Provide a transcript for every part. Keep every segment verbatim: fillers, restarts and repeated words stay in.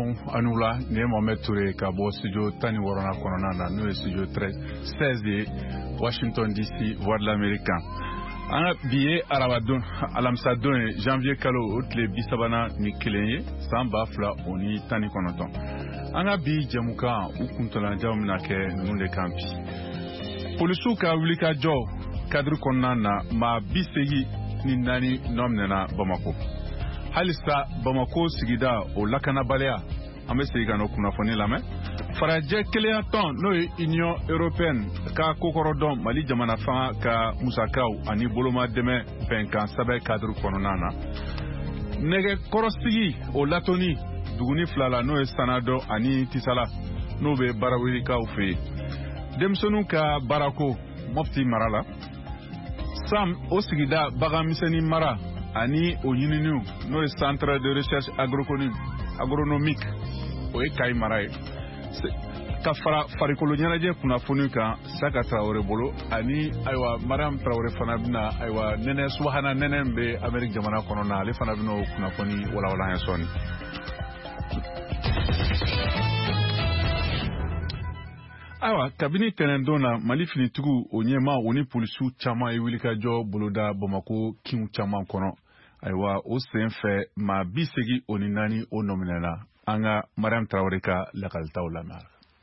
Salam Anoula, Né Mohamed Touré, Kabo, Studio Tani Warana Kononana, nous Studio seize Washington D C, Voix de l'Américain. An biye arabadon alamsa don janvier kalo otle bisabana ni kelenye samba fla oni tani konoton. An bi jamuka u kuntola jamna ke nunde kampi. Polisu ka wulika jo kadru konnana ma bisegi ni nani nomnena Bamako. Halisa Bamako sigida o lakana balea ambe siga no kunafoni lame. Faraje kelea ton no Union Européenne ka kokorodon Mali jamana fa ka musakaw ani boloma deme benkan sabe cadre kononana nege korosigi o latoni duguni flala no sanado ani tisala no be barawiri ka ufe demsonu ka barako mofti marala sam osigida bagamiseni mara ani o yininu no centre de recherche agronomique o e kay maray ka fara farikolo ɲɛnajɛ kunnafoni kan Saka Traoré bolo ani aywa Mariam Traoré fana bina aywa nɛnɛ subahana nɛnɛ bɛ Amérique jamana kɔnɔ na ale fana bina o kunnafoni walawala an ye sɔɔni. Ayiwa kabini tɛnɛndon na Mali finitigiw o ɲɛma o ni polisiw caman ye wulikajɔ boloda Bamako kinw caman kɔnɔ ayiwa o sen fɛ maa bi segi o ni naani o nɔminɛna an ka Mariam Traoré ka lakalitaw lamɛn.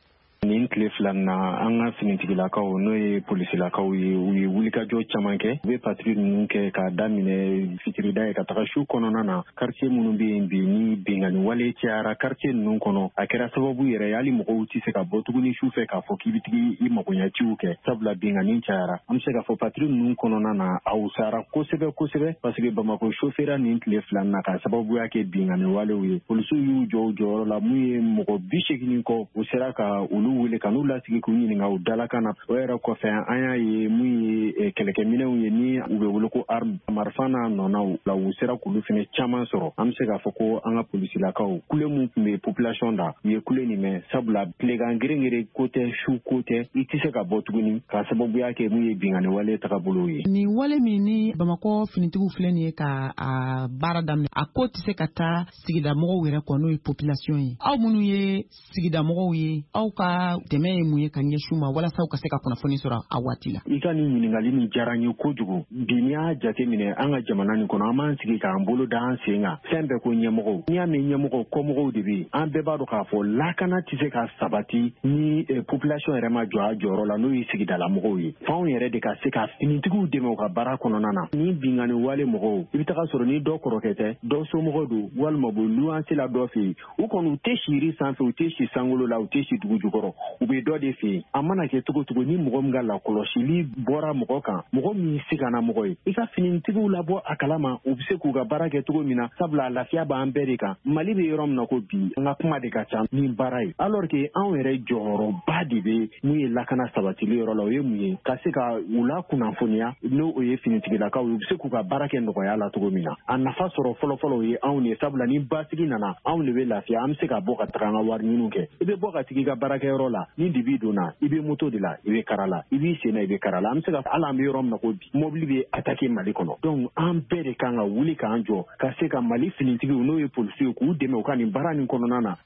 Nin tile filanan an ka finitigilakaw n'o ye polisilakaw ye u ye wulikajɔ caman kɛ u bɛ patrouille ninnu kɛ k'a daminɛ fitirida ye ka taga su kɔnɔna na quartier minnu bɛ yen bi ni bengani wale cayara quartier ninnu kɔnɔ a kɛra sababu yɛrɛ ye hali mɔgɔw tɛ se ka bɔ tuguni su fɛ k'a fɔ k'i bɛ tigi i magoɲɛciw kɛ sabula bengani cayara an bɛ se k'a fɔ patrouille ninnu kɔnɔna na a wusara kosɛbɛ kosɛbɛ parce que Bamako chauffeur nin tile filanan na ka sababuya kɛ bengani walew ye polisiw y'u jɔ u jɔyɔrɔ la mun ye mɔgɔ bi seegin kɔ u sera ka olu wele ka n'u lasigi k'u ɲininka u dalakan na o yɛrɛ kɔfɛ an y'a ye mun ye kɛlɛkɛminɛnw ye ni u bɛ wele ko arme marifa n'a nɔnaw la u sera k'olu fɛnɛ caman sɔrɔ an bɛ se k'a fɔ ko an ka polisilakaw kule mun tun bɛ population da u ye kule nin mɛn sabula tilegan gerengere ko tɛ su ko tɛ i tɛ se ka bɔ tuguni k'a sababuya kɛ mun ye bingani wale tagabolo ye. Nin wale min ni Bamako finitigiw filɛ nin ye ka a baara daminɛ a ko tɛ se ka taa sigida mɔgɔw yɛrɛ kɔ n'o ye population ye aw minnu ye sigida mɔgɔw ye aw ka dɛmɛ ye mun ye ka ɲɛsin ma walasa u ka se ka kunnafoni sɔrɔ a waati la. I ka nin ɲininkali nin diyara n ye kojugu bi n'i y'a jateminɛ an ka jamana nin kɔnɔ an b'an sigi k'an bolo da an sen kan fɛn bɛɛ ko ɲɛmɔgɔw n'i y'a mɛn ɲɛmɔgɔw kɔmɔgɔw de bɛ yen an bɛɛ b'a dɔn k'a fɔ lakana tɛ se ka sabati ni population yɛrɛ ma jɔ a jɔyɔrɔ la n'o ye sigidalamɔgɔw ye f'anw yɛrɛ de ka se ka finitigiw dɛmɛ u ka baara kɔnɔna na ni bingani wale mɔgɔw i bɛ taga sɔrɔ ni dɔ kɔrɔkɛ tɛ dɔ somɔgɔ don walima u bɛ luwanse la dɔ fɛ yen u kɔni u tɛ si yiri sanfɛ u tɛ si sankolo la u tɛ si dugu jukɔrɔ u bɛ dɔ de fɛ yen a mana kɛ cogo cogo ni mɔgɔ min ka lakɔlɔsili bɔra mɔgɔ kan mɔgɔ min sigana mɔgɔ ye i ka finitigiw labɔ a kalama u bɛ se k'u ka baara kɛ cogo min na sabula lafiya b'an bɛɛ de kan Mali bɛ yɔrɔ min na ko bi an ka kuma de ka ca ni baara ye alors que anw yɛrɛ jɔyɔrɔba de bɛ mun ye lakana sabatili yɔrɔ la o ye mun ye ka se ka u la kunnafoniya n'o ye finitigilakaw ye u bɛ se k'u ka baara kɛ nɔgɔya la cogo min na a nafa sɔrɔ fɔlɔfɔlɔ o ye anw ye sabula ni basigi nana anw de bɛ lafiya an bɛ se ka bɔ ka taga an ka wari ɲiniw kɛ i bɛ bɔ ka tigi ka baarakɛyɔrɔ la ni dibi donna i bɛ moto de la i bɛ kara la i b'i sen na i bɛ kara la an bɛ se ka hali an bɛ yɔrɔ min na ko bi mobili bɛ attaquer Mali kɔnɔ donc an bɛɛ de kan ka wuli k'an jɔ ka se ka Mali finitigiw n'o ye polisiw ye k'u dɛmɛ u ka nin baara nin kɔnɔna na.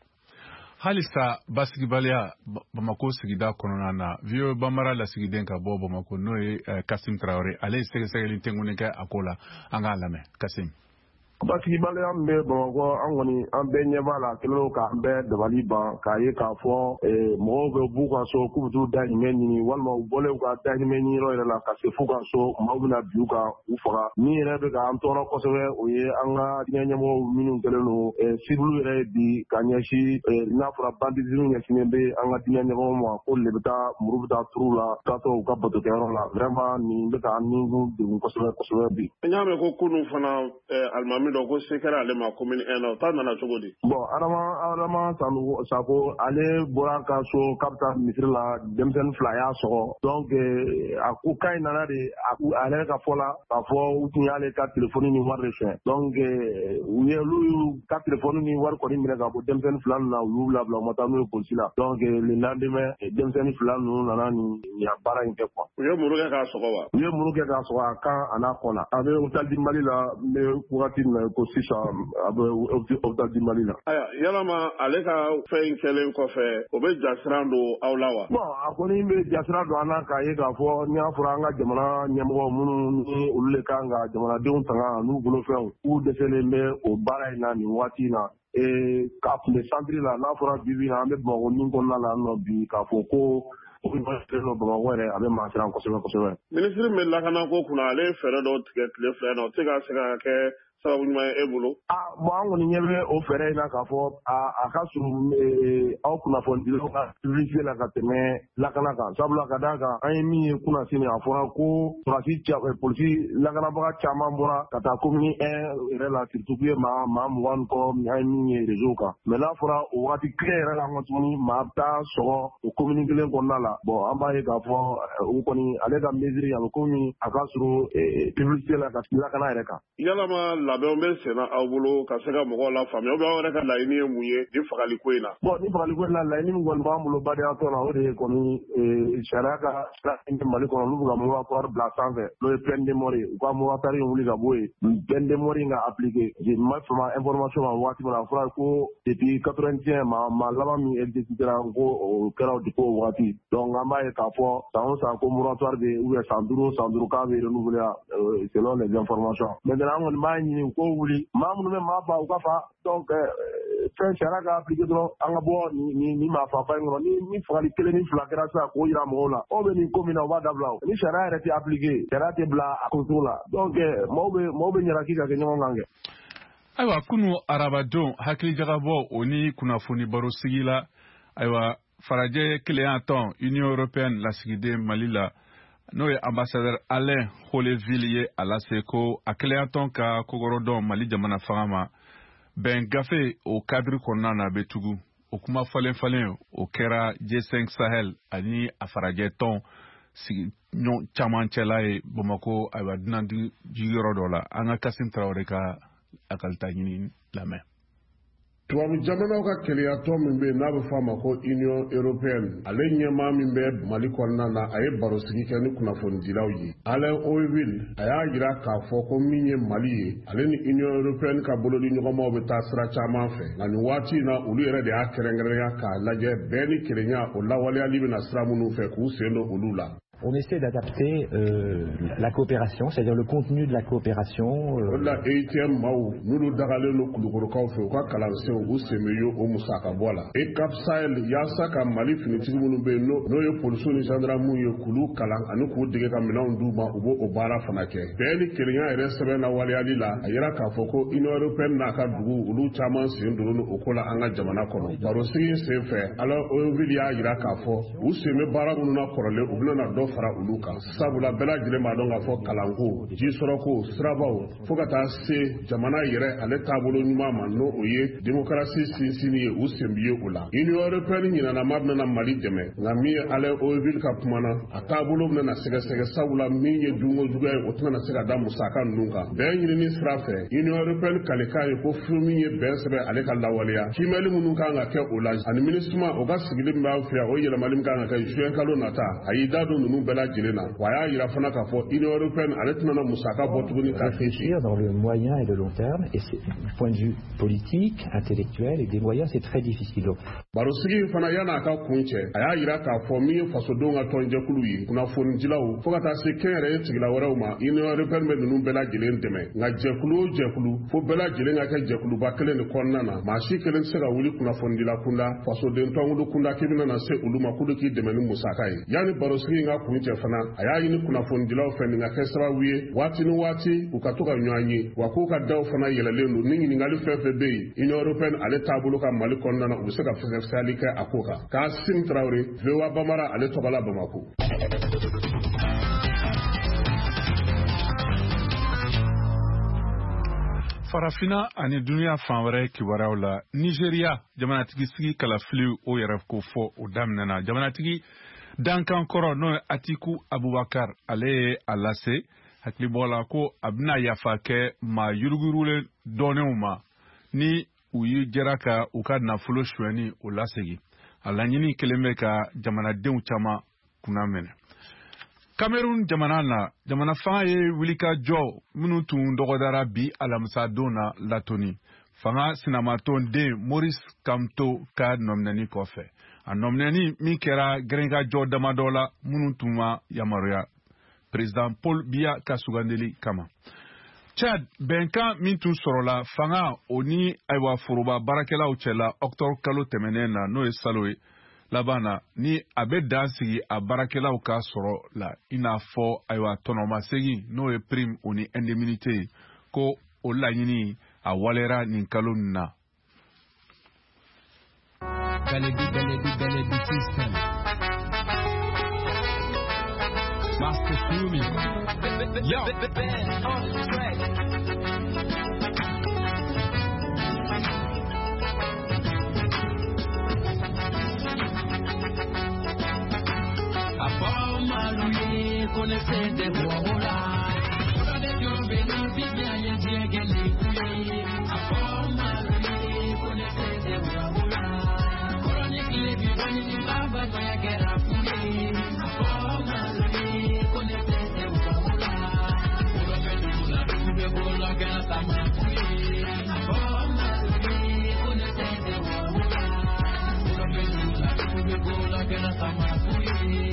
Halisa basigibaliya Bamako sigida kɔnɔna na V O A Bambara lasigiden ka bɔ Bamako n'o ye Kasim Traoré ale ye sɛgɛsɛgɛli tɛŋuni kɛ a ko la an k'a lamɛn Kasim. Basigibaliya min bɛ Bamako an kɔni an bɛɛ ɲɛ b'a la kelen k'an bɛɛ dabali ban k'a ye k'a fɔ mɔgɔw bɛ b'u ka so k'u bɛ t'u dahirimɛ ɲini walima u bɔlen u ka dahirimɛ ɲini yɔrɔ yɛrɛ la ka se f'u ka so maaw bɛna bin u kan u faga min yɛrɛ bɛ k'an tɔɔrɔ kosɛbɛ o ye an ka diinɛ ɲɛmɔgɔw minnu kɛlen don civil yɛrɛ bi ka ɲɛsin n'a fɔra banditisme ɲɛsinnen bɛ an ka diinɛ ɲɛmɔgɔw ma ko le bɛ taa muru bɛ taa turu la taatɔ u ka batokɛyɔrɔ la vraiment nin bɛ k'an ni degun kosɛbɛ kosɛbɛ bi. N y'a mɛn ko kunun fana alimami dɔ ko se kɛra ale ma commune un na o ta nana cogo di? Bon Adama Adama Sako ale bɔra ka so k'a bɛ taa misiri la denmisɛnnin fila y'a sɔgɔ donc a ko ka in nana de a yɛrɛ ka fɔ la k'a fɔ u tun y'ale ka telefoni ni wari de fɛ donc u ye olu y'u ka telefoni ni wari kɔni minɛ ka bɔ denmisɛnnin fila ninnu na u y'u labila u ma taa n'u ye polisi la donc le lendemain denmisɛnnin fila ninnu nana nin baara in kɛ quoi. U ye muru kɛ k'a sɔgɔ wa? U ye muru kɛ k'a sɔgɔ a kan a n'a kɔ la a bɛ Hôtel du Mali la n bɛ wagati min na ko sisan a bɛ hôpital du Mali la. Aya yalama ale ka fɛn kɛlen kɔfɛ o bɛ jasiran don aw la wa? Bon a kɔni bɛ jasira don an na k'a ye k'a fɔ n'i y'a fɔra an ka jamana ɲɛmɔgɔ minnu ni olu le kan ka jamanadenw tanga n'u bolofɛnw k'u dɛsɛlen bɛ o baara in na nin waati in na. K'a tun bɛ santiri la n'a fɔra bi bi na an bɛ Bamakɔ min kɔnɔna la nɔ bi k'a fɔ ko Bamakɔ yɛrɛ a bɛ maa siran kosɛbɛ kosɛbɛ. Minisiri min lakana ko kunna ale fɛɛrɛ dɔw tigɛ tile fila in na o tɛ ka se ka kɛ sababu ɲuman ye e bolo? Ah bon an kɔni ɲɛ bɛ o fɛɛrɛ in na k'a fɔ a ka surun aw kunnafonidilaw ka publicité la ka tɛmɛ lakana kan sabula ka d'a kan an ye min ye kunna sini a fɔra ko sɔrɔdasi polisi lakanabaga caman bɔra ka taa commune un yɛrɛ la surtout ye maa maa mugan ni kɔ an ye min ye réseau kan mais n'a fɔra o waati kelen yɛrɛ la an ka tuguni maa bɛ taa sɔgɔ o commune kelen kɔnɔna la bon an b'a ye k'a fɔ o kɔni ale ka mesure a bɛ komi a ka surun publicité la ka lakana yɛrɛ kan. Yalama labɛnw bɛ senna aw bolo ka se ka mɔgɔw la faamuya ou bien aw yɛrɛ ka laɲini ye mun ye ni fagali ko in na? Bon ni fagali ko in na laɲini min kɔni b'an bolo badenya na o de ye kɔni sariya ka sira Mali kɔnɔ olu bɛ ka moratoire bila sanfɛ n'o ye peine de mort ye u ka moratoire in wuli ka bɔ yen peine de mort in ka appliquer je ma fama information ma waati min na a fɔra ko depuis quatre-vingt-un ma ma laban min exécutera ko o kɛra depuis o waati donc an b'a ye k'a fɔ san o san ko moratoire bɛ ou bien san duuru san duuru k'a bɛ renouveler selon les informations maintenant an kɔni b'a ɲini u k'o wuli maa minnu bɛ maa fa u ka fa donc fɛn sariya ka appliquer dɔrɔn an ka bɔ nin nin maa fafa in kɔnɔ ni ni fagali kelen ni fila kɛra sisan k'o yira mɔgɔw la aw bɛ nin ko min na u b'a dabila o ni sariya yɛrɛ tɛ appliquer sariya tɛ bila a kuntu la donc maaw bɛ maaw bɛ ɲalaki ka kɛ ɲɔgɔn kan kɛ. Ayiwa kunu arabadenw hakilijagabɔ o ni kunnafoni baro sigi la ayiwa farajɛ kelenya tɔn Union Européenne lasigiden Mali la n'o ye ambassadeur Alain Holeville ye a lase ko a kelenya tɔn ka kogorodɔn Mali jamana fanga ma bɛn gafe o kadiri kɔnɔna na bɛ tugu o kuma falen falen o kɛra G cinq Sahel ani a farajɛ tɔn sigi ɲɔgɔn caman cɛla ye Bamakɔ ayiwa dunan jigiyɔrɔ dɔ la an ka Kasim Traoré ka akalita ɲini lamɛn. Tubabu jamanaw ka keleyatɔ min bɛ n'a bɛ fɔ a ma ko Union Européenne ale ɲɛmaa min bɛ Mali kɔnɔna na a ye barosigi kɛ ni kunnafonidilaw ye. Alain Holeville a y'a jira k'a fɔ ko min ye Mali ye ale ni Union Européenne ka bolodi ɲɔgɔnmaw bɛ taa sira caman fɛ nka nin waati in na olu yɛrɛ de y'a kɛrɛnkɛrɛnya k'a lajɛ bɛɛ ni kelenya o lawaleyali bɛna sira minnu fɛ k'u sen don olu la. On essaie d'adapter euh, la coopération, c'est-à-dire le contenu de la coopération. Euh... La E I T M Mao, nous dagale no kulukorokaw fe ka kalansen u semeyo o musaka bola. E Cap Sahel yasa ka Mali finitigi munu be no no ye police ni gendarme ye kulu kalan anu ku dege ka minan du ma ubo o bara fana kɛ. Bɛɛni kelenya yɛrɛ sɛbɛn na waliyali la a yira k'a fɔ ko Union Européenne n'a ka dugu olu caman sen donu o ko la an ka jamana kɔnɔ. Barosigi sen fɛ ala Holeville y'a yira k'a fɔ u seme baara minnu na kɔrɔlen u bɛna dɔ fara olu kan sabula bɛɛ lajɛlen b'a dɔn k'a fɔ kalanko ji sɔrɔko sirabaw fo ka taa se jamana yɛrɛ ale taabolo ɲuman ma n'o o ye démocratie sinsinni ye u sen b'i ye o la Union Européenne ɲinanama bɛna Mali dɛmɛ nka min ye Alain Holeville ka kuma na a taabolo bɛna sɛgɛsɛgɛ sabula min ye dunko juguya ye o tɛna se ka da musaka ninnu kan bɛn ɲinini sira fɛ Union Européenne kalekan ye ko furu min ye bɛn sɛbɛn ale ka lawaleya kimɛli minnu kan ka kɛ o la ani ministre o ka sigili min b'an fɛ yan o yɛlɛmali min kan ka kɛ juin kalo nata a y'i da don ninnu bɛɛ lajɛlen na wa y'a yira fana k'a fɔ Union Européenne ale tɛna na musaka bɔ tuguni ka réfléchir dans le moyen et le long terme et c'est du point de vue politique, intellectuel et des moyens c'est très difficile. Barosigi fana yana ka kun cɛ a y'a yira k'a fɔ min ye fasodenw ka tɔnjɛkulu ye kunnafonidilaw fo ka taa se kɛnyɛrɛye sigila wɛrɛw ma Union Européenne bɛ ninnu bɛɛ lajɛlen dɛmɛ nka jɛkulu o jɛkulu fo bɛɛ lajɛlen ka kɛ jɛkuluba kelen de kɔnɔna na maa si kelen tɛ se ka wuli kunnafonidila kunda fasoden tɔnkulu kunda k'i bɛna na se olu ma k'olu k'i dɛmɛ ni musaka ye yanni barosigi in ka kun cɛ fana a y'a ɲini kunnafonidilaw fɛ nin ka kɛ sababu ye waati ni waati u ka to ka ɲɔgɔn ye wa k'u ka daw fana yɛlɛlen don ni ɲininkali fɛn fɛn bɛ yen Union Européenne ale taabolo ka Mali kɔnɔna na u bɛ se ka fɛsɛfɛsɛli kɛ a ko kan Kasim Traoré V O A Bamara ale tɔgɔ la Bamako. Farafina ani duniya fan wɛrɛ kibaruyaw la Nigeria jamanatigi sigi kalafili o yɛrɛ ko fɔ o daminɛna jamanatigi dankan kɔrɔ n'o ye Atiku Abubakar ale ye a lase hakilibɔ la ko a bɛna yafa kɛ maa yurugurulen dɔɔnenw ma ni u yi jɛra ka u ka nafolo suɲɛni o lasegi a laɲini kelen bɛ ka jamanadenw caman kunna minɛ Cameroun jamana na jamana fanga ye wulika jɔ minnu tun dɔgɔdara bi alamisa don na Latoni. Fanga sinamaton de Maurice Kamto ka nɔminɛni kɔfɛ. A nɔminɛni min kɛra gɛrɛnka jɔ damadɔ la minnu tun ma yamaruya. Président Paul Biya ka sugandeli kama. Chad bɛnkan min tun sɔrɔla fanga o ni ayiwa foroba baarakɛlaw cɛla octobre kalo tɛmɛnen na n'o ye salo ye. Laban na ni a bɛ dan sigi a baarakɛlaw ka sɔrɔ la i n'a fɔ ayiwa tɔnɔmasegin n'o ye prime o ni indemnité ko o laɲini a walera nin kalo nin na. Galedi Galedi Galedi system. Master Sumi. Yo, on track. Maloué, connaissez des voix-là. Pour des jobs, et bien, y a des guélis. Avant Maloué, connaissez des voix-là. Chronique, les vivants, ils va pas y guerre à fouiller. Avant Maloué, connaissez des voix-là. Pour le nous la trouve de beau, la guerre à ma fouiller. Avant Maloué, connaissez des voix-là. Pour le nous la trouve de beau, la guerre à ma fouiller.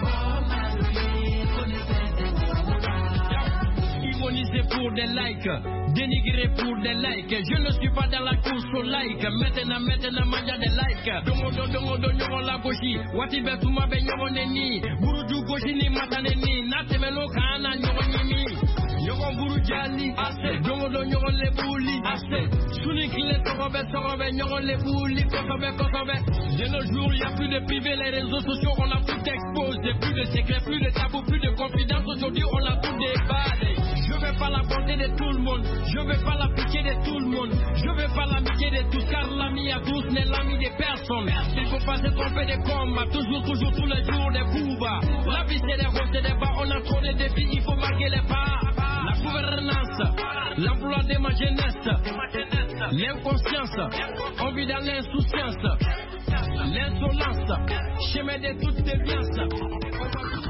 Ironisé pour des likes, dénigré pour des likes. Je ne suis pas dans la course au like. Maintenant, maintenant, manja des likes. Dongo, dongo, dongo, la goshi. Wati betuma be nyogo neni. Buruju goshi ni mataneni. Natemelo kana nyogo nimi. Nyogo buru jali. Ase. Dongo, dongo, le bouli. Ase. Suni kile sorobe, sorobe, nyogo le bouli. Kosobe, kosobe. De nos jours, il n'y a plus de privé. Les réseaux sociaux, on a tout exposé. Plus de secrets, plus de tabous, plus de confidence. Aujourd'hui, on a tout déballé. Je veux pas la bonté de tout le monde. Je veux pas la pitié de tout le monde. Je veux pas l'amitié de tous. Car l'ami à tous n'est l'ami de personne. Il faut pas se tromper de combat. Toujours, toujours, tous les jours des boubas. La vie c'est des hauts, c'est des bas. On a trop de défis, il faut marquer les pas. La gouvernance, l'emploi de ma jeunesse, l'inconscience, on vit dans l'insouciance, l'insolence, chemin de toute déviance.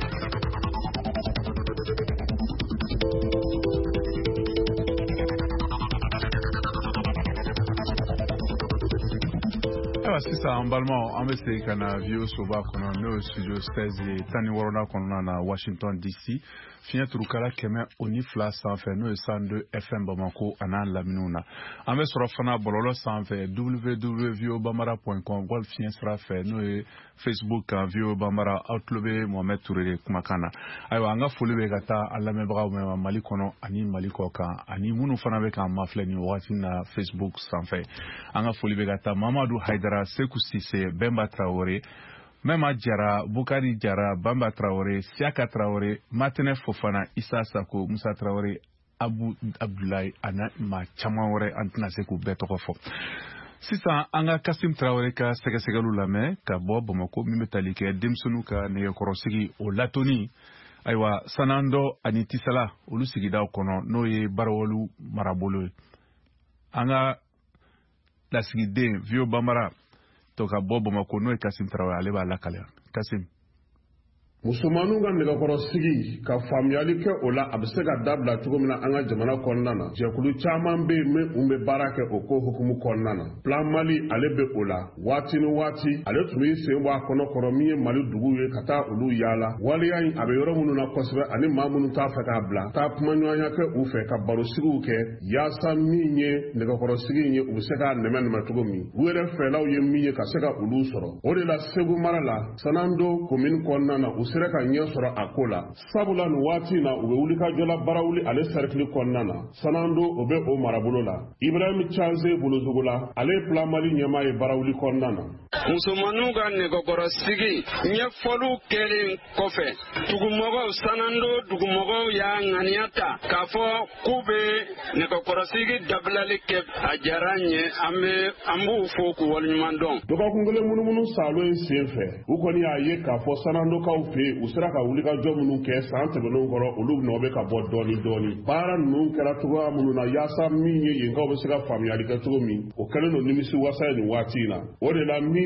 Sisan an balimaw an bɛ segin ka na V O soba kɔnɔ n'o ye studio seize ye tan ni wɔɔrɔnan kɔnɔna na Washington D C fiɲɛ turukala kɛmɛ o ni fila sanfɛ n'o ye cent deux F M Bamako a n'a laminiw na an bɛ sɔrɔ fana bɔlɔlɔ sanfɛ w w w point v o bambara point com wali fiɲɛ sira fɛ n'o ye Facebook kan V O Bambara aw tulo bɛ Mohamed Toure de kumakan na ayiwa an ka foli bɛ ka taa an lamɛnbagaw ma Mali kɔnɔ ani Mali kɔ kan ani minnu fana bɛ k'an mafilɛ nin wagati na Facebook sanfɛ an ka foli bɛ ka taa Mamadu Haidara Seku Sise Bemba Traoré Mema Jara Bukari Jara Bamba Traoré Siaka Traoré Matene Fofana Issa Sako Musa Traoré Abu Abdoulaye ana ma caman wɛrɛ an tɛna se k'u bɛɛ tɔgɔ fɔ sisan an ka Kasim Traoré ka sɛgɛsɛgɛliw lamɛn ka bɔ Bamako min bɛ tali kɛ denmisɛnninw ka nɛgɛkɔrɔsigi o Latoni ayiwa Sanando ani Tisala olu sigidaw kɔnɔ n'o ye Barawolu marabolo ye an ka lasigiden V O Bambara to ka bɔ Bamako n'o ye Kasim Traoré ale b'a lakale Kasim musomanninw ka nɛgɛkɔrɔsigi ka faamuyali kɛ o la a bɛ se ka dabila cogo min na an ka jamana kɔnɔna na jɛkulu caman bɛ yen min u bɛ baara kɛ o ko hukumu kɔnɔna na Plan Mali ale bɛ o la waati ni waati ale tun bɛ sen bɔ a kɔnɔ kɔrɔ min ye Mali duguw ye ka taa olu yaala waleya in a bɛ yɔrɔ minnu na kosɛbɛ ani maa minnu t'a fɛ k'a bila taa kumaɲɔgɔnya kɛ u fɛ ka barosigiw kɛ yaasa min ye nɛgɛkɔrɔsigi in ye u bɛ se k'a nɛmɛ nɛmɛ cogo min u yɛrɛ fɛlaw ye min ye ka se ka olu sɔrɔ o de la Segu mara la Sanando commune kɔnɔna na u sera ka ɲɛ sɔrɔ a ko la sabula nin waati na u bɛ wuli ka jɔla barawuli ale cercle kɔnɔna na Sanando o bɛ o marabolo la Ibrahim Chanze Bolozogo la ale Plan Mali ɲɛmaa ye barawuli kɔnɔna na musomanninw ka nɛgɛkɔrɔsigi ɲɛfɔliw kɛlen kɔfɛ dugumɔgɔw Sanando dugumɔgɔw y'a ŋaniya ta k'a fɔ k'u bɛ nɛgɛkɔrɔsigi dabilali kɛ a diyara n ye an bɛ an b'u fo k'u waleɲuman dɔn dɔgɔkun kelen munumunu salo in sen fɛ u kɔni y'a ye k'a fɔ Sanandokaw fɛ yen u sera ka wuli ka jɔ minnu kɛ san tɛmɛnenw kɔrɔ olu nɔ bɛ ka bɔ dɔɔni dɔɔni baara ninnu kɛra cogoya minnu na yaasa min ye yenkaw bɛ se ka faamuyali kɛ cogo min o kɛlen don nimisi wasa ye nin waati in na o de la min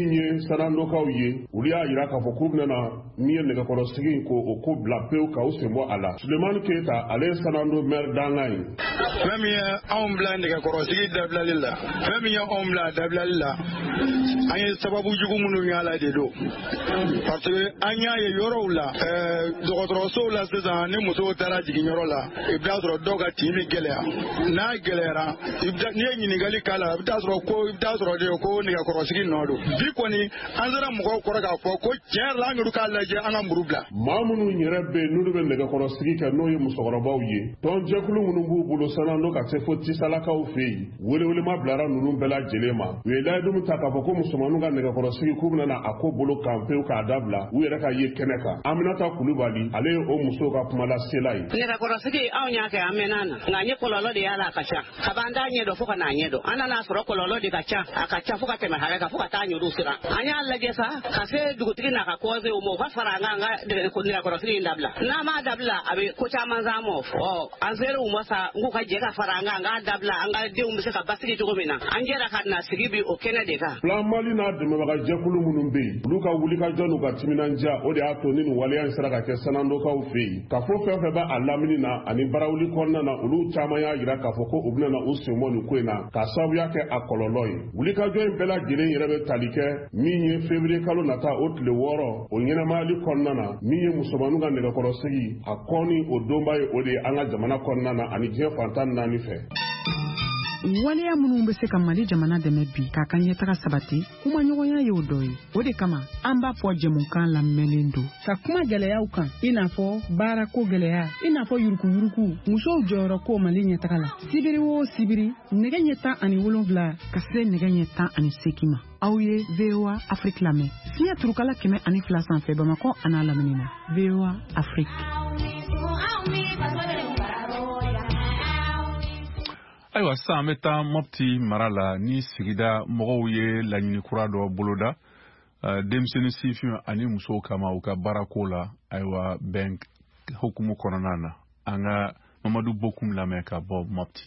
min ye sanandokaw ye olu y'a yira k'a fɔ k'u bɛna min ye nɛgɛkɔrɔsigi in ko o ko bila pewu ka u sen bɔ a la. Sulemani Keyita ale ye sanando maire danga ye. Fɛn min ye anw bila nɛgɛkɔrɔsigi dabilali la fɛn min ye anw bila dabilali la an ye sababu jugu minnu y'a la de don parce que an y'a ye yɔrɔw la dɔgɔtɔrɔsow la sisan ni musow taara jiginyɔrɔ la i bɛ t'a sɔrɔ dɔw ka tin bɛ gɛlɛya n'a gɛlɛyara n'i ye ɲininkali k'a la i bɛ t'a sɔrɔ ko i bɛ t'a sɔrɔ de ko nɛgɛkɔrɔsigi nɔ don bi kɔni an sera mɔgɔw kɔrɔ k'a fɔ ko tiɲɛ yɛrɛ la an y'olu k'a lajɛ an ka muru bila. maa minnu yɛrɛ bɛ yen n'olu bɛ nɛgɛkɔrɔsigi kɛ n'o ye musokɔrɔbaw ye tɔnjɛkulu minnu b'u bolo sanando ka se fo tisalakaw fɛ yen welewelema bilara ninnu bɛɛ lajɛlen ma u ye layidumu ta k'a fɔ ko musomanninw ka nɛgɛkɔrɔsigi k'u bɛna a ko bolo kan pewu k'a dabila u yɛrɛ ka ye kɛnɛ kan. Aminata Kulubali ale ye o musow ka kuma lasela ye. nɛgɛkɔrɔsigi anw y'a kɛ an mɛnna na nka n ye kɔlɔlɔ de y'a la a ka ca kab'an t'a ɲɛdɔn fo ka n'a ɲɛdɔn an nana sɔrɔ kɔlɔlɔ de ka ca a ka ca fo ka tɛmɛ hakɛ kan fo ka taa ɲɛdɔn siran an y'a lajɛ sa ka se dugutigi n'a ka kɔɔse o ma u ka fara an kan an ka nɛgɛkɔrɔsigi in dabila n'a m'a dabila a bɛ ko caman s'an ma ɔ an sera u ma sa n k'u ka jɛ ka fara an kan an k'a dabila an ka denw bɛ se ka basigi cogo min na an jɛra ka na sigi bi o kɛnɛ de kan. Plan Mali n'a dɛmɛbaga jɛkulu minnu bɛ yen olu ka wulikajɔ n'u ka timinandiya o de y'a to ni nin waleya in sera ka kɛ sanandokaw fɛ yen ka fɔ fɛn fɛn b'a a lamini na ani barawuli kɔnɔna na olu caman y'a jira k'a fɔ ko u bɛna u sen bɔ nin ko in na k'a sababuya kɛ a kɔlɔlɔ ye. Wulikajɔ in bɛɛ lajɛlen yɛrɛ bɛ tali kɛ min ye février kalo nata o tile wɔɔrɔ o ɲɛnɛmayali kɔnɔna na min ye musomanninw ka nɛgɛkɔrɔsigi a kɔni o donba ye o de ye an ka jamana kɔnɔna na ani diɲɛ fantan naani fɛ. waleya minnu bɛ se ka Mali jamana dɛmɛ bi k'a ka ɲɛtaga sabati kuma ɲɔgɔnya ye o dɔ ye o de kama an b'a fɔ jɛmukan lamɛnlen don ka kuma gɛlɛyaw kan i n'a fɔ baarako gɛlɛya i n'a fɔ yurukuyuruku musow jɔyɔrɔ ko Mali ɲɛtaga la sibiri o sibiri nɛgɛ ɲɛ tan ani wolonwula ka se nɛgɛ ɲɛ tan ani seegin ma aw ye V O A Afrique lamɛn fiɲɛ turukala kɛmɛ ani fila sanfɛ Bamakɔ a n'a lamini na V O A Afrique. ayiwa sisan an bɛ taa Mopti mara la ni sigida mɔgɔw ye laɲini kura dɔ boloda denmisɛnnin sifin ani musow kama u ka baarako la ayiwa bɛn hukumu kɔnɔna na an ka Mamadu Bokum lamɛn ka bɔ Mopti.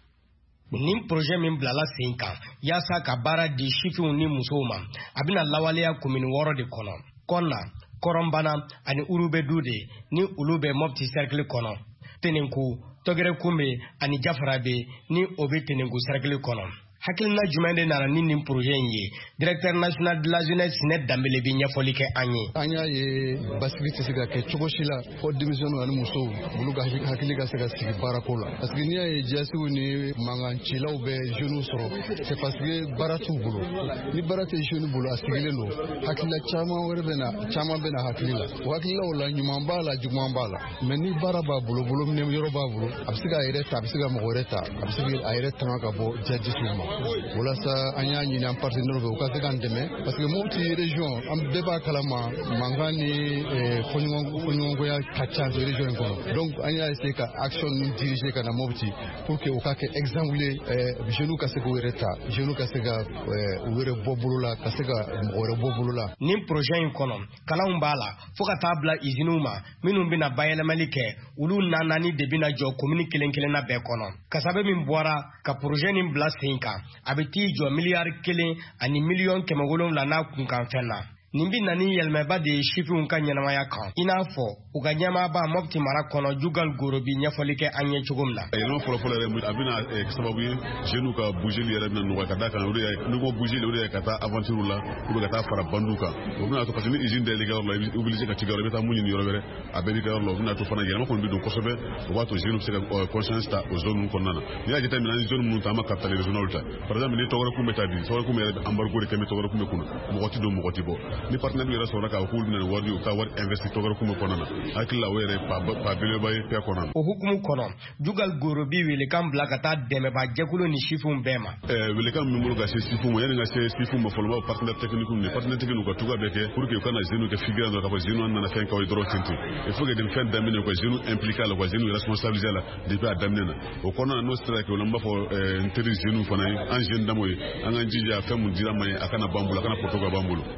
Nin projet min bilala sen kan yaasa ka baara di sifinw ni musow ma a bɛna lawaleya komini wɔɔrɔ de kɔnɔ kɔnna kɔrɔnbana ani urubedude ni olu bɛ Mopti cercle kɔnɔ Tenenku Togere Kumbe ani Jafarabe ni o bɛ Tenenku cercle kɔnɔ. Hakilina jumɛn de nana ni nin projet in ye directeur national de la jeunesse Sinɛ Danbele bi ɲɛfɔli kɛ an ye. An y'a ye basigi tɛ se ka kɛ cogo si la fɔ denmisɛnninw ani musow olu ka hakili ka se ka sigi baarako la parce que n'i y'a ye jasiw ni mangancilaw bɛ jeunes sɔrɔ c'est parce que baara t'u bolo ni baara tɛ jeune bolo a sigilen don hakilila caman wɛrɛ bɛ na caman bɛ na hakili la o hakililaw la ɲuman b'a la juguman b'a la mais ni baara b'a bolo bolo minɛ yɔrɔ b'a bolo a bɛ se k'a yɛrɛ ta a bɛ se ka mɔgɔ wɛrɛ ta a bɛ se k'a yɛrɛ tanga ka bɔ jadisiw ma. Walasa an y'a ɲini an partenaire fɛ u ka se k'an dɛmɛ parce que Mopti région an bɛɛ b'a kalama mankan ni fɔɲɔgɔnkɔya ka ca région in kɔnɔ donc an y'a essayer ka action ni diriger ka na Mopti pour que u ka kɛ exemple ye jeunes ka se k'u yɛrɛ ta jeunes ka se ka u yɛrɛ bɔ bolo la ka se ka mɔgɔ wɛrɛ bɔ bolo la. Nin projet in kɔnɔ kalanw b'a la fo ka taa bila usines ma minnu bɛna bayɛlɛmali kɛ olu naani de bɛna jɔ commune kelen kelenna bɛɛ kɔnɔ kasabe min bɔra ka projet nin bila sen kan a bɛ t'i jɔ miliyari kelen ani miliyɔn kɛmɛ wolonwula n'a kunkanfɛn na. Nin bi nani yɛlɛmɛba de ye sifinw ka ɲɛnamaya kan i n'a fɔ u ka ɲɛmaaba Mopti mara kɔnɔ Jugal Gorobi ɲɛfɔli kɛ an ye cogo min na. Yɛlɛma fɔlɔfɔlɔ yɛrɛ a bɛna kɛ sababu ye jeunes ka bougeli yɛrɛ bɛna nɔgɔya ka d'a kan olu yɛrɛ n'u ko bougeli olu yɛrɛ ka taa aventure la ou ka taa fara bandiw kan o bɛna to parce que ni usine dayɛlɛ kɛ yɔrɔ la i bɛ obligé ka ci kɛ yɔrɔ i bɛ taa mun ɲini yɔrɔ wɛrɛ a bɛɛ b'i kɛ yɔrɔ la o bɛna to fana yɛlɛma kɔni bɛ don kosɛbɛ o b'a to jeunes bɛ se ka conscience ta o zone ninnu kɔnɔna na n'i y'a jateminɛ ni zone minnu ta an ma capitale régional ta par exemple ni Tɔgɔrɛkun bɛ taa bi Tɔgɔrɛkun yɛrɛ bɛ embargo de kɛ mɛ Tɔgɔrɛkun bɛ kunna mɔgɔ ti don mɔgɔ ti bɔ ni partenaire yɛrɛ sɔrɔ ka k'olu bɛna wari u ka wari investi Tɔgɔrɛkun kɔnɔna na hakili la o yɛrɛ pa beleba ye pɛ kɔnɔna. O hukumu kɔnɔ Jugal Gorobi welekan bila ka taa dɛmɛba jɛkulu ni sifinw bɛɛ ma. Welekan min bolo ka se sifinw ma yanni ka se sifinw ma fɔlɔ b'a partenaire technique ni partenaire technique ka tuga bɛɛ kɛ pour que u kana jeunes kɛ figure dɔ ka fɔ jeunes nana fɛn k'aw ye dɔrɔn ten ten il faut que nin fɛn daminɛ ka jeunes impliqué a la ka jeunes responsabiliser a la depuis a daminɛ na o kɔnɔna n'o sera kɛ o la n b'a fɔ n teri jeunes fana ye an jeune damo ye an k'an jija fɛn mun dira ma ye a kana ban bolo a kana photo ka ban bolo an k'an jija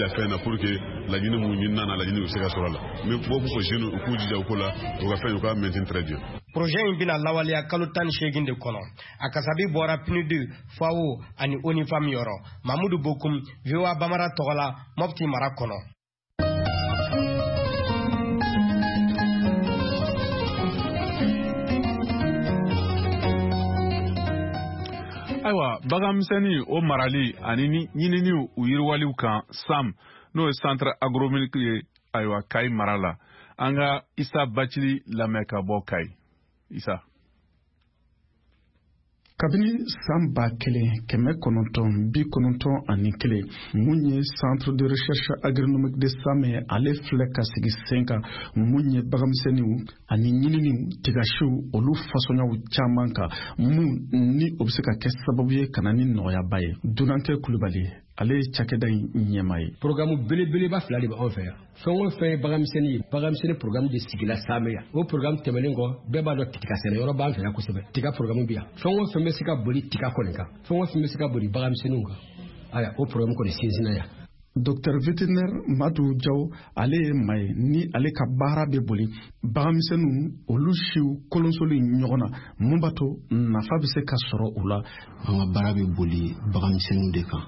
bila fɛn na pour que laɲini mun ɲini nana laɲini u se ka sɔrɔ la mais bɔ ko jeune u k'u jija u ko la u ka fɛn u ka maintain très bien. Projet in bina lawaleya kalo tan ni seegin de kɔnɔ a kasabi bɔra P N U D F A O ani ONIFAM yɔrɔ. Mamudu Bokum V O A Bamara tɔgɔ la Mopti mara kɔnɔ. Ayiwa baganmisɛnnin o marali ani ɲininiw u yiriwaliw kan SAM n'o ye Centre Agronomique ye ayiwa Kayi mara la an ka Isa Bacili lamɛn ka bɔ Kayi. Isa. Kabini san ba kelen kɛmɛ kɔnɔntɔn bi kɔnɔntɔn ani kelen mun ye Centre de Recherche Agronomique de SAM ye ale filɛ ka sigi sen kan mun ye baganmisɛnninw ani ɲininiw tigasiw olu fasɔnyaw caman kan mun ni o bɛ se ka kɛ sababu ye ka na ni nɔgɔyaba ye. Dunankɛ Kulubali ale ye cakɛda in ɲɛma ye. Programme belebeleba fila de b'anw fɛ yan. Fɛn o fɛn ye baganmisɛnnin ye baganmisɛnnin programme de sigila SAM yan. O programme tɛmɛnen kɔ bɛɛ b'a dɔn tiga sɛnɛ yɔrɔ b'an fɛ yan kosɛbɛ. Tiga programme bɛ yan. Fɛn o fɛn bɛ se ka boli tiga kɔni kan. Fɛn o fɛn bɛ se ka boli baganmisɛnninw kan. Aya o programme kɔni sinsinna yan. Docteur vétérinaire Madu Jaw ale ye maa ye ni ale ka baara bɛ boli baganmisɛnninw olu siw kolonsoli ɲɔgɔn na mun b'a to nafa bɛ se ka sɔrɔ u la. An ka baara bɛ boli baganmisɛnninw de kan.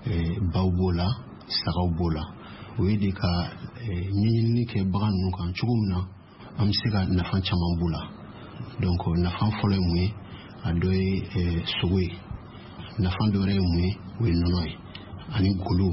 Baw b'o la sagaw b'o la o ye de ka ɲinini kɛ bagan ninnu kan cogo min na an bɛ se ka nafa caman b'o la donc nafa fɔlɔ ye mun ye a dɔ ye sogo ye nafa dɔ wɛrɛ ye mun ye o ye nɔnɔ ye ani golo.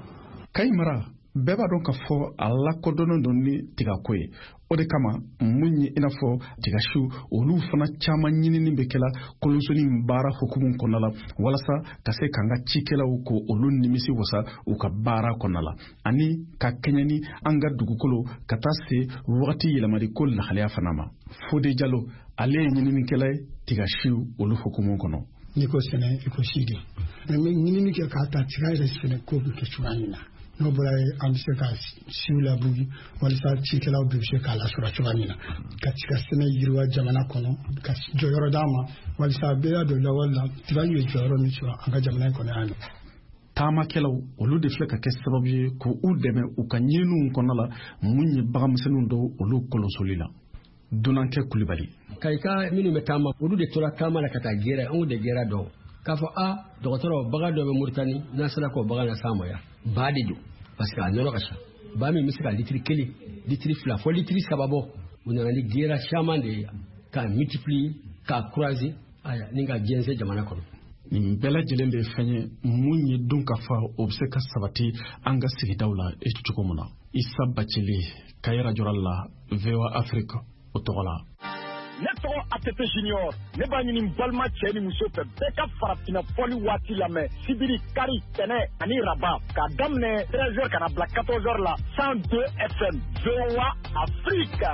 Kayi mara bɛɛ b'a dɔn ka fɔ a lakodɔnnen don ni tigako ye o de kama mun ye i n'a fɔ tigasiw olu fana caman ɲinini bɛ kɛla kolonsoni baara hukumu kɔnɔna la walasa ka se k'an ka cikɛlaw ko olu nimisi wasa u ka baara kɔnɔna la ani ka kɛɲɛ ni an ka dugukolo ka taa se wagati yɛlɛmali ko lahalaya fana ma. Fode Jalo ale ye ɲininikɛla ye tigasiw olu hukumu kɔnɔ. N'i ko sɛnɛ i ko sidi mais ɲinini kɛ k'a ta tiga yɛrɛ sɛnɛ ko bɛ kɛ cogoya min na. N'o bɔra ye an bɛ se ka siw labugi walasa cikɛlaw bɛ se k'a lasɔrɔ cogoya min na ka tiga sɛnɛ yiriwa jamana kɔnɔ ka jɔyɔrɔ d'a ma walasa bɛɛ y'a dɔn lawale la tiga ye jɔyɔrɔ min sɔrɔ an ka jamana in kɔnɔ yan nɔ. Taamakɛlaw olu de filɛ ka kɛ sababu ye k'u dɛmɛ u ka ɲininiw kɔnɔ la mun ye baganmisɛnninw dɔw olu kolonsoli la. Dunankɛ Kulubali. Kayi ka minnu bɛ taama olu de tora taama la ka taa gɛrɛ anw de gɛrɛ dɔn k'a fɔ a dɔgɔtɔrɔ bagan dɔ bɛ Moritani n'a sera k'o bagan na s'an ma yan ba de don. Parce que a nɔrɔ ka ca ba min bɛ se ka litiri kelen litiri fila fɔ litiri saba bɔ u nana ni gɛrɛ caman de ye k'a multiplier k'a croiser aya ni ka jɛnsɛn jamana kɔnɔ. Nin bɛɛ lajɛlen de ye fɛn ye mun ye don ka fa o bɛ se ka sabati an ka sigidaw la e cogo min na. Isa Bacili Kayi radio la V O A Afrique o tɔgɔ la. Ne tɔgɔ A T T Junior ne b'a ɲini balima cɛ ni muso fɛ bɛɛ ka farafinna fɔli waati lamɛn sibiri kari tɛnɛ ani raba k'a daminɛ treize heures kana bila quatorze heures la cent deux F M V O A Afrique.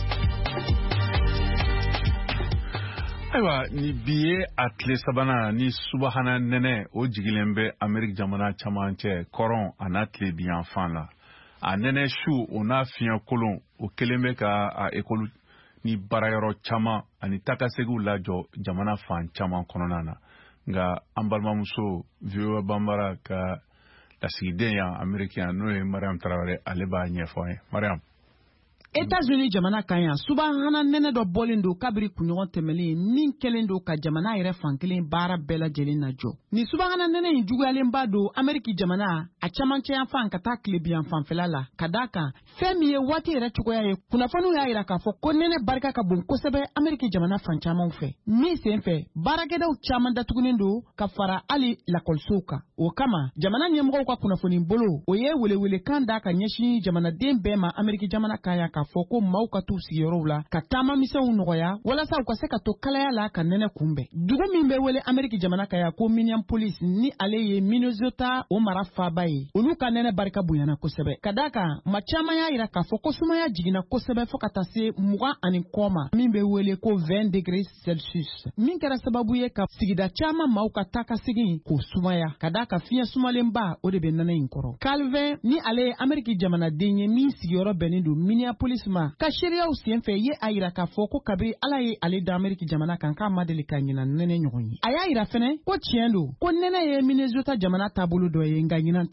Ayiwa ni bi ye a tile sabanan ni subahana nɛnɛ o jigilen bɛ Ameriki jamana caman cɛ kɔrɔn a n'a tile biyanfan la a nɛnɛ su o n'a fiɲɛ kolon o kelen bɛ ka a ekɔli ni baarayɔrɔ caman ani takasegiw lajɔ jamana fan caman kɔnɔna na nka an balimamuso V O A Bambara ka lasigiden yan Ameriki yan n'o ye Mariam Tarawele ale b'a ɲɛfɔ an ye. Mariam. États-Unis jamana kan yan subahana nɛnɛ dɔ bɔlen don kabiri kunɲɔgɔn tɛmɛlen min kɛlen don ka jamana yɛrɛ fankelen baara bɛɛ lajɛlen najɔ. Ni subahana nɛnɛ in juguyalenba don Ameriki jamana a camancɛ yan fan ka taa tilebiyan fanfɛla la ka d'a kan fɛn min ye waati yɛrɛ cogoya ye kunnafoniw y'a jira k'a fɔ ko nɛnɛ barika ka bon kosɛbɛ Ameriki jamana fan caman fɛ. Min sen fɛ baarakɛdaw caman datugunen don ka fara hali lakɔlisow kan. O kama jamana ɲɛmɔgɔw ka kunnafoni bolo o ye welewelekan da ka ɲɛsin jamanaden bɛɛ ma Ameriki jamana kan yan k'a fɔ ko maaw ka t'u sigiyɔrɔw la ka taama misɛnw nɔgɔya walasa u ka se ka to kalaya la ka nɛnɛ kunbɛn. Dugu min bɛ wele Ameriki jamana kan yan ko Minneapolis ni ale ye Minnesota o mara faaba ye olu ka nɛnɛ barika bonyana kosɛbɛ. Ka d'a kan ma caman y'a jira k'a fɔ ko sumaya jiginna kosɛbɛ fo ka taa se mugan ani kɔ ma min bɛ wele ko vingt degrés Celsius min kɛra sababu ye ka sigida caman maaw ka taa ka segin k'o sumaya. Ka d'a kan fiɲɛ sumalenba o de bɛ nɛnɛ in kɔrɔ. Calvin ni ale ye Ameriki jamanaden ye min sigiyɔrɔ bɛnnen don Minneapolis ma ka seereyaw sen fɛ ye a jira k'a fɔ ko kabiri Ala ye ale da Ameriki jamana kan k'a ma deli ka ɲinan nɛnɛ ɲɔgɔn ye. A y'a jira fɛnɛ ko tiɲɛ don ko nɛnɛ ye Minnesota jamana taabolo dɔ ye nka ɲinan ta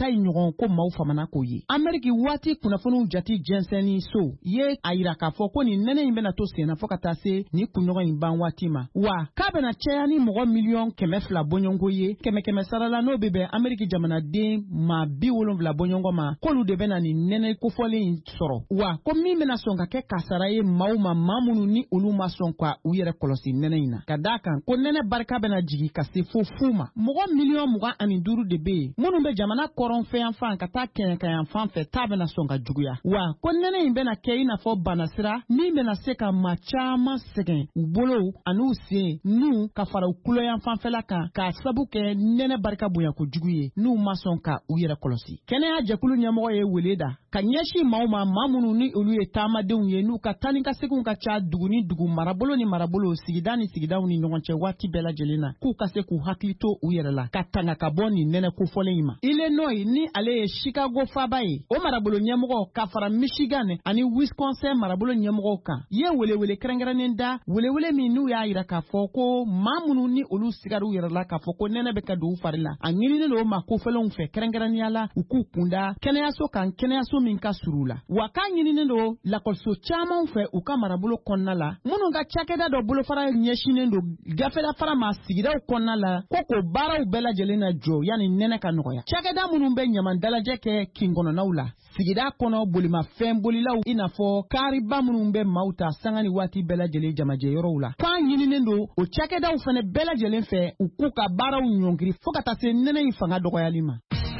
ta ye ɲɔgɔn ko maaw famana ko ye Ameriki waati kunnafoniw jati jɛnsɛnni so ye a yira k'a fɔ ko nin nɛnɛ in bɛna to senna fɔ ka taa se ni kunɲɔgɔn in ban waati ma wa k'a bɛna cɛya ni mɔgɔ miliyɔn kɛmɛ fila bɔɲɔgɔnko ye kɛmɛ kɛmɛ sarala n'o bɛ bɛn Ameriki jamanaden ma bi wolonwula bɔɲɔgɔnko ma k'olu de bɛna nin nɛnɛ kofɔlen in sɔrɔ wa ko min bɛna sɔn ka kɛ kasara ye maaw ma maa minnu ni olu ma sɔn ka u yɛrɛ kɔlɔsi nɛnɛ in na ka d'a kan ko nɛnɛ barika bɛna jigi ka se fo fu ma mɔgɔ miliyɔn mugan ani duuru de bɛ yen minnu bɛ jamana kɔrɔnfɛ yan fan ka taa kɛɲɛka yan fan fɛ t'a bɛna sɔn ka juguya wa ko nɛnɛ in bɛna kɛ i n'a fɔ banasira min bɛna se ka maa caman sɛgɛn u bolo ani u sen n'u ka fara u kulo yan fanfɛla kan k'a sabu kɛ nɛnɛ barika bonya kojugu ye n'u ma sɔn ka u yɛrɛ kɔlɔsi kɛnɛya jɛkulu ɲɛmɔgɔ ye wele da ka ɲɛsin maaw ma maa minnu ni olu ye taamadenw ye n'u ka taa ni ka seginw ka ca dugu ni dugu marabolo ni marabolo sigida ni sigidaw ni ɲɔgɔn cɛ waati bɛɛ lajɛlen na k'u ka se k'u hakili to u yɛrɛ la ka tanga ka bɔ nin nɛnɛ kofɔlen in ma Illinois ni ale ye Chicago faaba ye o marabolo ɲɛmɔgɔ ka fara Michigan ani Wisconsin marabolo ɲɛmɔgɔw kan ye welewele kɛrɛnkɛrɛnnen da welewele min n'u y'a yira k'a fɔ ko maa minnu ni olu sigar'u yɛrɛ la k'a fɔ ko nɛnɛ bɛ ka don u fari la a ɲininen don o ma kofɔlenw fɛ kɛrɛnkɛrɛnnenya la u k'u kunda kɛnɛyaso kan kɛnɛyaso min ka sur'u la wa k'a ɲininen don lakɔliso camanw fɛ u ka marabolo kɔnɔna la minnu ka cakɛda dɔ bolofara ɲɛsinnen don gafela fara ma sigidaw kɔnɔna la ko ko baaraw bɛɛ lajɛlen na jɔ yanni nɛnɛ ka nɔgɔya cakɛda minnu bɛ ɲaman dalajɛ kɛ kinkɔnɔnaw la sigida kɔnɔ bolimafɛn bolilaw i n'a fɔ kaariba minnu bɛ maaw ta sanga ni waati bɛɛ lajɛlen jamajɛ yɔrɔw la k'an ɲininen don o cakɛdaw fana bɛɛ lajɛlen fɛ u k'u ka baaraw ɲɔngiri fo ka taa se nɛnɛ in fanga dɔgɔyali ma.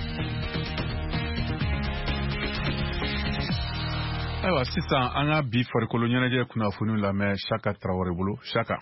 Ayiwa sisan an ka bi farikolo ɲɛnajɛ kunnafoniw lamɛn Saka Traoré bolo Saka.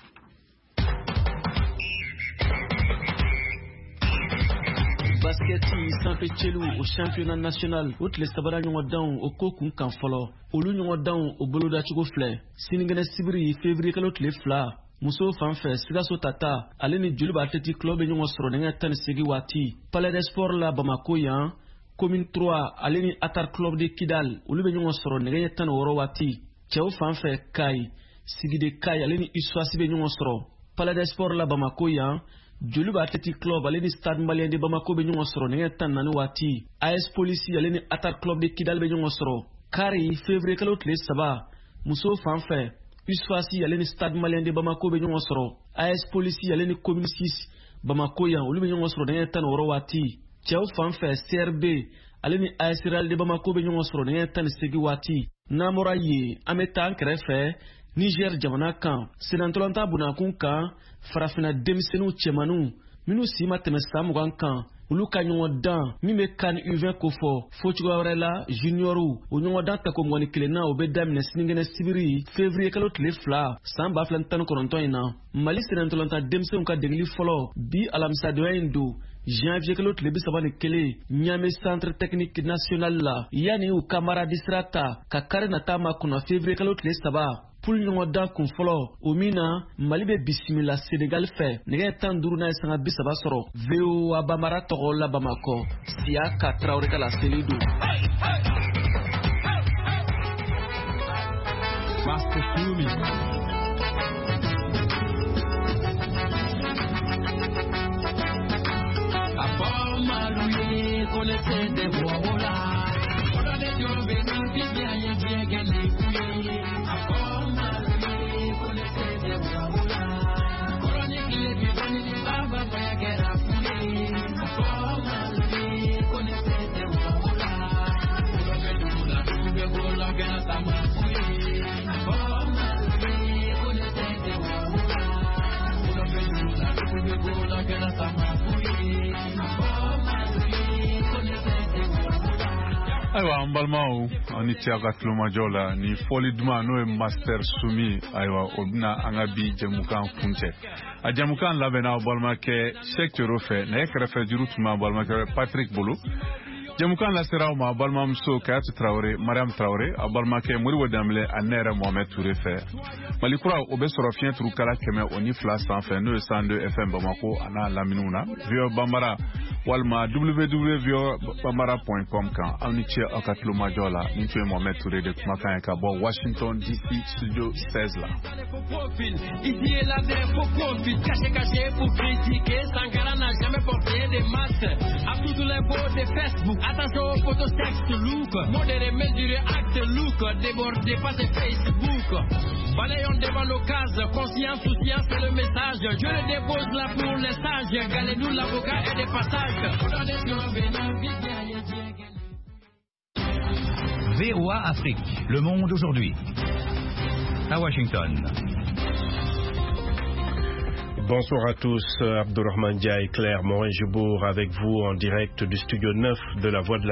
Basket sanfɛ cɛlu o championnat national o tile sabara ɲɔgɔn dan o ko kun kan fɔlɔ olu ɲɔgɔn dan o bolodacogo filɛ sinikɛnɛ sibiri février kalo tile fila muso fan fɛ Sikaso Tata ale ni Joliba Athletic Club bɛ ɲɔgɔn sɔrɔ nɛgɛ tan ni segin waati Palais des Sports la Bamako yan commune trois ale ni Atar Club de Kidal olu bɛ ɲɔgɔn sɔrɔ nɛgɛ tan ni wɔɔrɔ waati cɛw fan fɛ Kai Sigide Kai ale ni Issoisi bɛ ɲɔgɔn sɔrɔ Palais des Sports la Bamako yan Joliba Athletic Club ale ni Stade Malien de Bamako bɛ ɲɔgɔn sɔrɔ nɛgɛ tan ni naani waati A S Police ale ni Atar Club de Kidal bɛ ɲɔgɔn sɔrɔ Kari février kalo tile saba muso fan fɛ Issoisi ale ni Stade Malien de Bamako bɛ ɲɔgɔn sɔrɔ A S Police ale ni commune six Bamako yan olu bɛ ɲɔgɔn sɔrɔ nɛgɛ tan ni wɔɔrɔ waati cɛw fan fɛ C R B ale ni A S Real de Bamako bɛ ɲɔgɔn sɔrɔ nɛgɛ tan ni segin waati n'an bɔra yen an bɛ taa an kɛrɛfɛ Niger jamana kan senatolanta bunakun kan farafina denmisɛnninw cɛmanninw minnu si ma tɛmɛ san mugan kan olu ka ɲɔgɔn dan min bɛ kan U vingt ko fɔ fo cogoya wɛrɛ la juniorw o ɲɔgɔn dan tako mɔgɔni kelenna o bɛ daminɛ sinikɛnɛ sibiri février kalo tile fila san ba fila ni tan ni kɔnɔntɔn in na Mali senatolanta denmisɛnninw ka degeli fɔlɔ bi alamisadonya in don janvier kalo tile bi saba ni kelen Niamey centre technique national la yanni u ka maradi sira ta ka kari nata ma kunna février kalo tile saba pour ɲɔgɔn dan kun fɔlɔ o min na Mali bɛ bisimila Senegal fɛ nɛgɛ tan duuru n'a ye sanga bi saba sɔrɔ V O A Bamara tɔgɔ la Bamakɔ Siya ka Traoré ka laseli don. Master Sumi Maloué, connaissez des voix au là. On a des jobs et nous vivons bien, bien, bien, bien, bien. Après Maloué, connaissez des voix au là. Chronique les vivants, les babas, voyez qu'elle a foulé. Après Maloué, connaissez des voix au là. On a fait du boulot, tout le boulot, on a ta main fouillée. Après Maloué, connaissez des voix au là. On a fait du boulot, tout le boulot, on a ta main fouillée. Ayiwa an balimaw ani cɛ ka tulomajɔ la ni fɔli duman n'o ye Master Sumi ayiwa o bɛna an ka bi jɛmukan kuncɛ a jɛmukan labɛnna balimakɛ Cheikh Thioro fɛ nɛgɛ kɛrɛfɛ juru tun b'a balimakɛ Patrick bolo jɛmukan lasera aw ma balimamuso Kayatu Traoré Mariam Traoré a balimakɛ Moribo Danbɛlɛ ani ne yɛrɛ Mohamed Touré fɛ Mali kura o bɛ sɔrɔ fiɲɛ turu kala kɛmɛ o ni fila sanfɛ n'o ye cent deux F M Bamako a n'a laminiw na V O A Bambara walma w w w point bambara point com kan aw ni ce aw ka tulomajɔ la ni tun ye Mohamed Touré de kumakan ye ka bɔ Washington D C studio seize la. Ici et là des faux profils, caché caché pour critiquer. Sankara n'a jamais porté des masques. À tous les beaux de Facebook, attention aux photos texte look. Modéré, mesuré, acte look. Débordé, passé Facebook. Balayons devant nos cases, conscience, souciance, c'est le message. Je le dépose là pour les sages. Galez-nous l'avocat et des passages. V O A Afrique, le monde aujourd'hui. À Washington. Bonsoir à tous, Abdourahmane Dia et Claire Morin-Jubour avec vous en direct du studio neuf de la Voix de la